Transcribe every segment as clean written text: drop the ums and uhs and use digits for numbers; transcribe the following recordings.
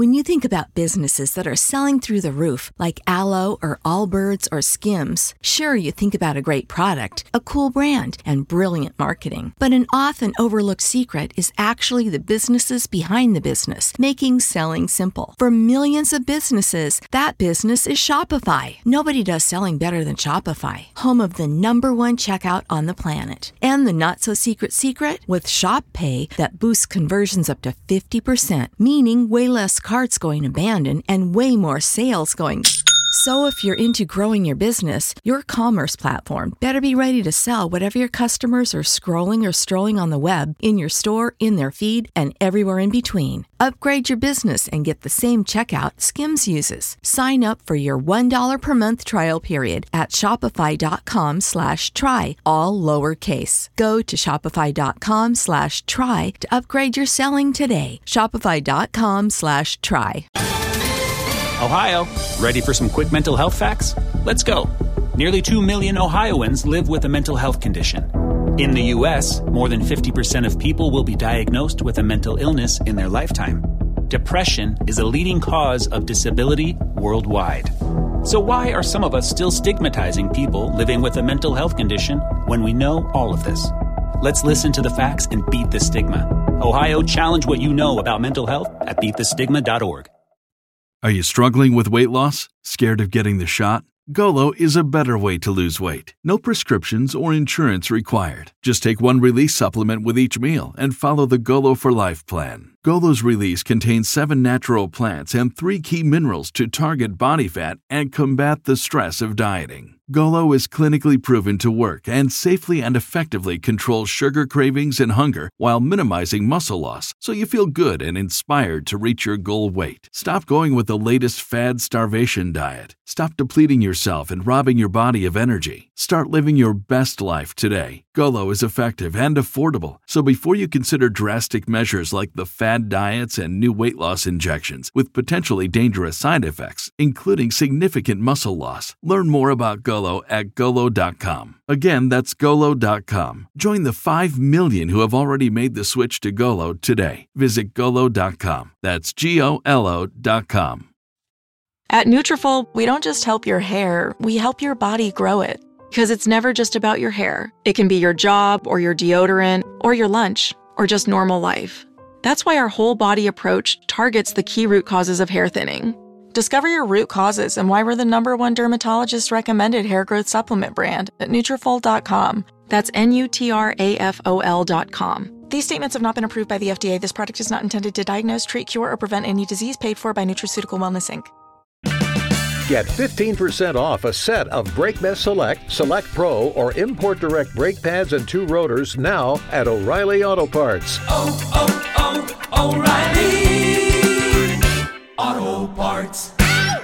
When you think about businesses that are selling through the roof, like Aloe or Allbirds or Skims, sure, you think about a great product, a cool brand, and brilliant marketing. But an often overlooked secret is actually the businesses behind the business, making selling simple. For millions of businesses, that business is Shopify. Nobody does selling better than Shopify, home of the #1 checkout on the planet. And the not-so-secret secret? With Shop Pay that boosts conversions up to 50%, meaning way less carts going abandoned and way more sales going. So if you're into growing your business, your commerce platform better be ready to sell whatever your customers are scrolling or strolling on the web, in your store, in their feed, and everywhere in between. Upgrade your business and get the same checkout Skims uses. Sign up for your $1 per month trial period at shopify.com/try, all lowercase. Go to shopify.com/try to upgrade your selling today. Shopify.com/try. Ohio, ready for some quick mental health facts? Let's go. Nearly 2 million Ohioans live with a mental health condition. In the U.S., more than 50% of people will be diagnosed with a mental illness in their lifetime. Depression is a leading cause of disability worldwide. So why are some of us still stigmatizing people living with a mental health condition when we know all of this? Let's listen to the facts and beat the stigma. Ohio, challenge what you know about mental health at beatthestigma.org. Are you struggling with weight loss? Scared of getting the shot? Golo is a better way to lose weight. No prescriptions or insurance required. Just take one Release supplement with each meal and follow the Golo for Life plan. Golo's Release contains 7 natural plants and 3 key minerals to target body fat and combat the stress of dieting. Golo is clinically proven to work and safely and effectively control sugar cravings and hunger while minimizing muscle loss, so you feel good and inspired to reach your goal weight. Stop going with the latest fad starvation diet. Stop depleting yourself and robbing your body of energy. Start living your best life today. Golo is effective and affordable, so before you consider drastic measures like the fad diets and new weight loss injections with potentially dangerous side effects, including significant muscle loss, learn more about Golo at Golo.com. Again, that's Golo.com. Join the 5 million who have already made the switch to Golo today. Visit Golo.com. That's GOLO.com. At Nutrafol, we don't just help your hair, we help your body grow it. Because it's never just about your hair. It can be your job, or your deodorant, or your lunch, or just normal life. That's why our whole body approach targets the key root causes of hair thinning. Discover your root causes and why we're the #1 dermatologist recommended hair growth supplement brand at Nutrafol.com. That's Nutrafol.com. These statements have not been approved by the FDA. This product is not intended to diagnose, treat, cure, or prevent any disease. Paid for by Nutraceutical Wellness, Inc. Get 15% off a set of BrakeMess Select, Select Pro, or Import Direct brake pads and 2 rotors now at O'Reilly Auto Parts. O'Reilly Auto Parts.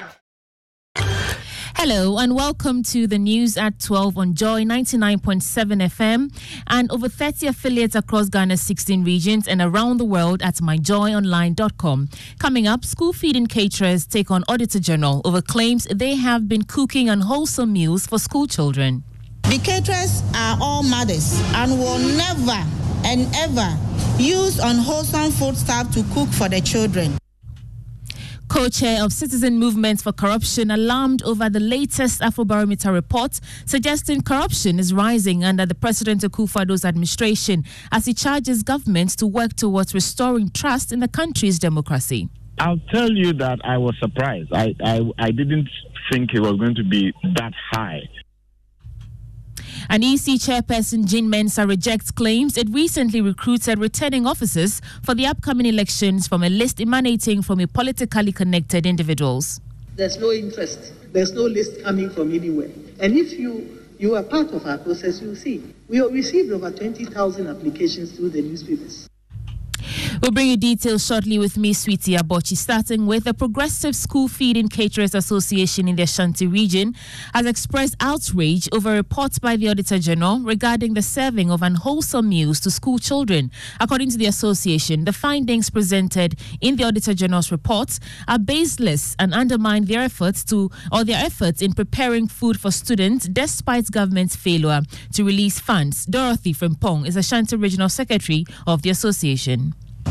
Hello and welcome to the news at 12 on Joy 99.7 FM and over 30 affiliates across Ghana's 16 regions and around the world at myjoyonline.com. Coming up, school feeding caterers take on Auditor General over claims they have been cooking unwholesome meals for school children. The caterers are all mothers and will never and ever use unwholesome food stuff to cook for the children. Co-chair of Citizen Movements for Corruption alarmed over the latest Afrobarometer report suggesting corruption is rising under the President Akufo-Addo's administration as he charges government to work towards restoring trust in the country's democracy. I'll tell you that I was surprised. I didn't think it was going to be that high. An EC chairperson, Jean Mensa, rejects claims it recently recruited returning officers for the upcoming elections from a list emanating from a politically connected individuals. There's no interest. There's no list coming from anywhere. And if you are part of our process, you'll see. We have received over 20,000 applications through the newspapers. We'll bring you details shortly with me, Sweetie Abochi, starting with the Progressive School Feeding Caterers Association in the Ashanti region has expressed outrage over reports by the Auditor General regarding the serving of unwholesome meals to school children. According to the association, the findings presented in the Auditor General's reports are baseless and undermine their efforts in preparing food for students despite government's failure to release funds. Dorothy Frimpong is Ashanti Regional Secretary of the association.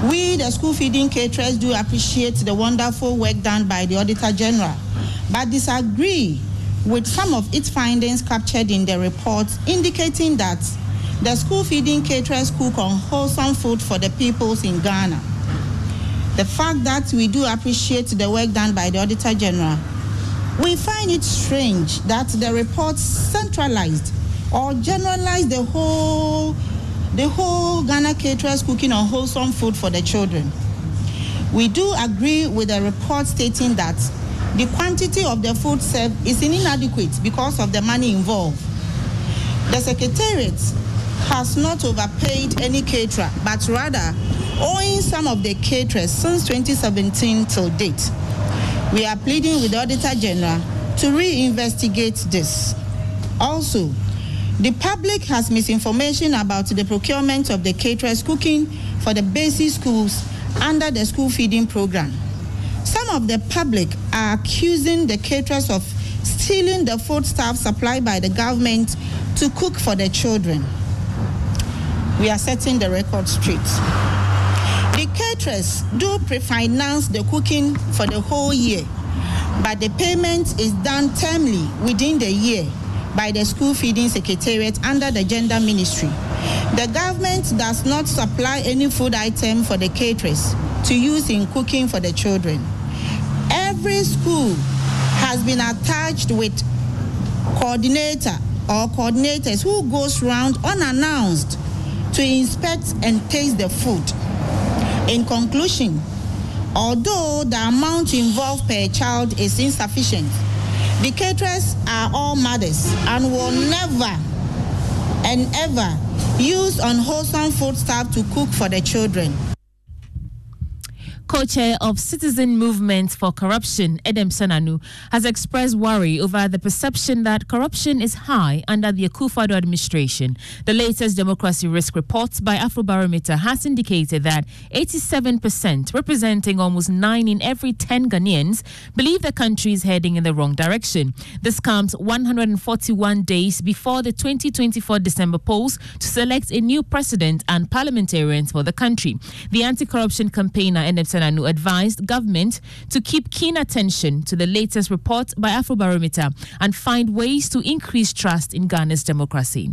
We, the school feeding caterers, do appreciate the wonderful work done by the Auditor General, but disagree with some of its findings captured in the report, indicating that the school feeding caterers cook unwholesome food for the peoples in Ghana. The fact that we do appreciate the work done by the Auditor General, we find it strange that the report centralized or generalized the whole Ghana caterers cooking unwholesome food for the children. We do agree with the report stating that the quantity of the food served is inadequate because of the money involved. The Secretariat has not overpaid any caterer, but rather owing some of the caterers since 2017 till date. We are pleading with the Auditor General to reinvestigate this. Also, the public has misinformation about the procurement of the caterers cooking for the basic schools under the school feeding program. Some of the public are accusing the caterers of stealing the foodstuff supplied by the government to cook for the children. We are setting the record straight. The caterers do pre-finance the cooking for the whole year, but the payment is done termly within the year by the School Feeding Secretariat under the Gender Ministry. The government does not supply any food item for the caterers to use in cooking for the children. Every school has been attached with coordinator or coordinators who goes round unannounced to inspect and taste the food. In conclusion, although the amount involved per child is insufficient, the caterers are all mothers and will never and ever use unwholesome foodstuff to cook for the children. Co-chair of Citizen Movement for Corruption, Edem Senanu, has expressed worry over the perception that corruption is high under the Akufo-Addo administration. The latest democracy risk report by Afrobarometer has indicated that 87%, representing almost 9 in every 10 Ghanaians, believe the country is heading in the wrong direction. This comes 141 days before the 2024 December polls to select a new president and parliamentarians for the country. The anti-corruption campaigner, Edem Senanu, advised government to keep keen attention to the latest report by Afrobarometer and find ways to increase trust in Ghana's democracy.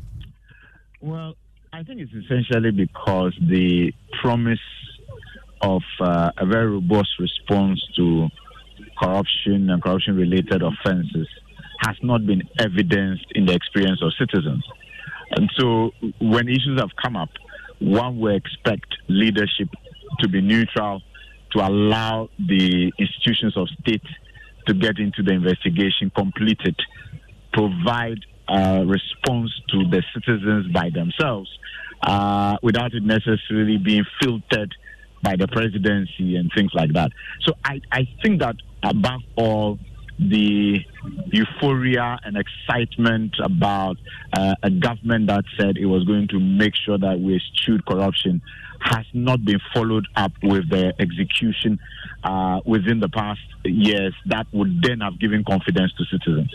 Well, I think it's essentially because the promise of a very robust response to corruption and corruption-related offenses has not been evidenced in the experience of citizens. And so when issues have come up, one would expect leadership to be neutral, to allow the institutions of state to get into the investigation, complete it, provide a response to the citizens by themselves, without it necessarily being filtered by the presidency and things like that. So I think that above all, the euphoria and excitement about a government that said it was going to make sure that we eschewed corruption has not been followed up with the execution within the past years that would then have given confidence to citizens.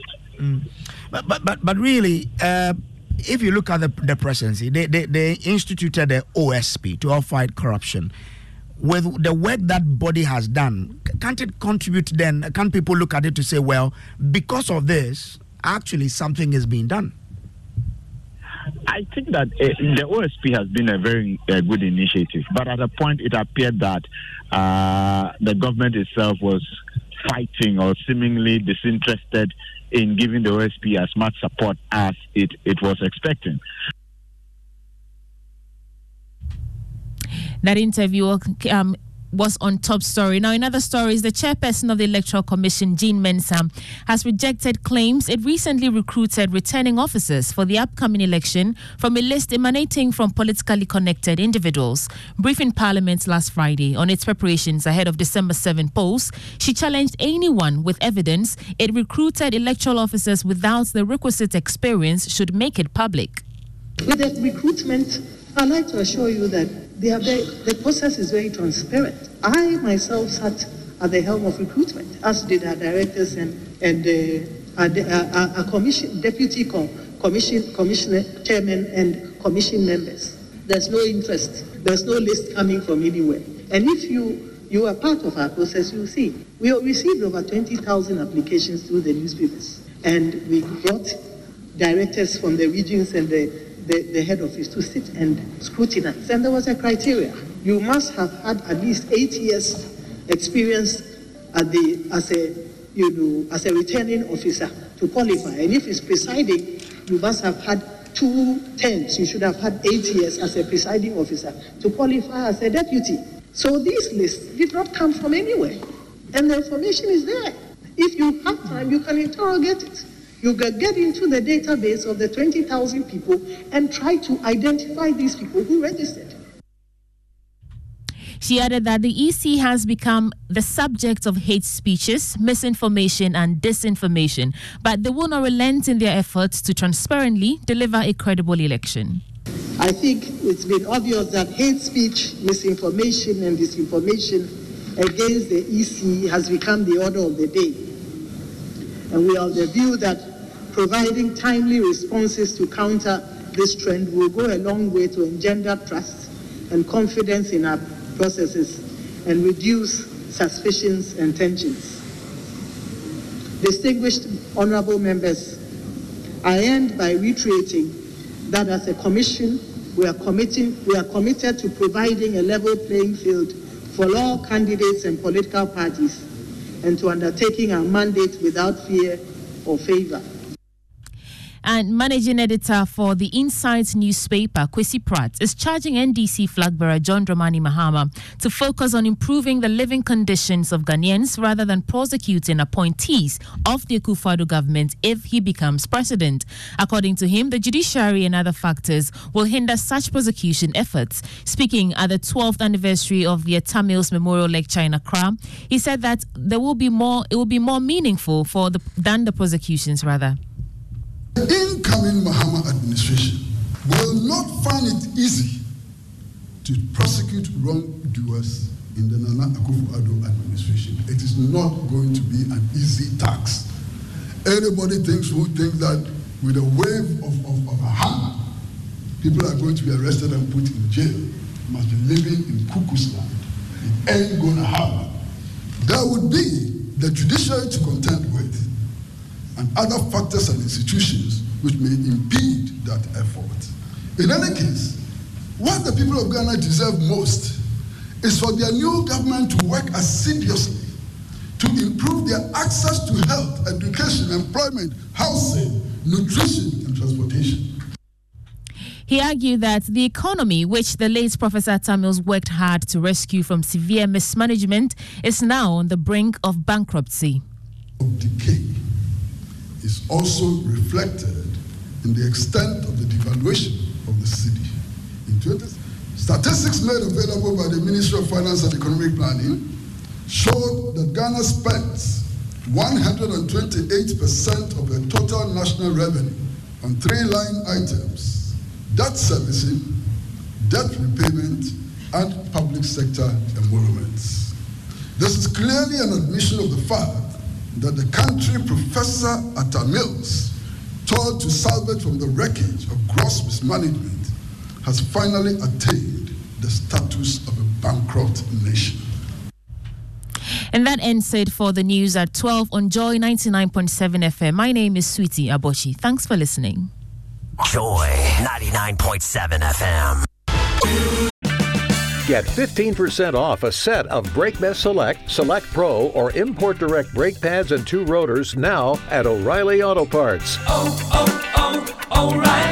But really, if you look at the presidency, they instituted the OSP to help fight corruption. With the work that body has done, can't it contribute then? Can't people look at it to say, well, because of this, actually something is being done? I think that the OSP has been a very good initiative, but at a point it appeared that the government itself was fighting or seemingly disinterested in giving the OSP as much support as it was expecting. That interview was on Top Story. Now, in other stories, the chairperson of the Electoral Commission, Jean Mensah, has rejected claims it recently recruited returning officers for the upcoming election from a list emanating from politically connected individuals. Briefing Parliament last Friday on its preparations ahead of December 7 polls, she challenged anyone with evidence it recruited electoral officers without the requisite experience should make it public. With the recruitment, I'd like to assure you that the process is very transparent. I myself sat at the helm of recruitment, as did our directors and our commission, deputy commissioner, chairman, and commission members. There's no interest. There's no list coming from anywhere. And if you are part of our process, you'll see. We received over 20,000 applications through the newspapers. And we got directors from the regions and the head office to sit and scrutinize. And there was a criteria. You must have had at least 8 years experience as a returning officer to qualify. And if it's presiding, you must have had 2 terms. You should have had 8 years as a presiding officer to qualify as a deputy. So these lists did not come from anywhere. And the information is there. If you have time, you can interrogate it. You can get into the database of the 20,000 people and try to identify these people who registered. She added that the EC has become the subject of hate speeches, misinformation and disinformation, but they will not relent in their efforts to transparently deliver a credible election. I think it's been obvious that hate speech, misinformation and disinformation against the EC has become the order of the day. And we are of the view that providing timely responses to counter this trend will go a long way to engender trust and confidence in our processes and reduce suspicions and tensions. Distinguished honorable members, I end by reiterating that as a commission, we are committed to providing a level playing field for all candidates and political parties and to undertaking our mandate without fear or favor. And managing editor for the Insight newspaper, Kwesi Pratt, is charging NDC flag bearer John Dramani Mahama to focus on improving the living conditions of Ghanaians rather than prosecuting appointees of the Akufo-Addo government if he becomes president. According to him, the judiciary and other factors will hinder such prosecution efforts. Speaking at the 12th anniversary of the Tamils Memorial Lecture in Accra, he said that it will be more meaningful than the prosecutions rather. The incoming Mahama administration will not find it easy to prosecute wrongdoers in the Nana Akufo-Addo administration. It is not going to be an easy task. Anybody who thinks that with a wave of a hammer, people are going to be arrested and put in jail, must be living in cuckoo's land. It ain't going to happen. There would be the judiciary to contend with, and other factors and institutions which may impede that effort. In any case, what the people of Ghana deserve most is for their new government to work assiduously to improve their access to health, education, employment, housing, nutrition, and transportation. He argued that the economy, which the late Professor Tamils worked hard to rescue from severe mismanagement, is now on the brink of bankruptcy. Of decay is also reflected in the extent of the devaluation of the cedi. Statistics made available by the Ministry of Finance and Economic Planning showed that Ghana spends 128% of the total national revenue on 3 line items: debt servicing, debt repayment, and public sector emoluments. This is clearly an admission of the fact that the country Professor Tamils told to salvage from the wreckage of gross mismanagement has finally attained the status of a bankrupt nation. And that ends it for the news at 12 on Joy 99.7 FM. My name is Sweetie Abochi. Thanks for listening. Joy 99.7 FM. Get 15% off a set of BrakeMess Select, Select Pro, or Import Direct brake pads and 2 rotors now at O'Reilly Auto Parts. Oh, O'Reilly.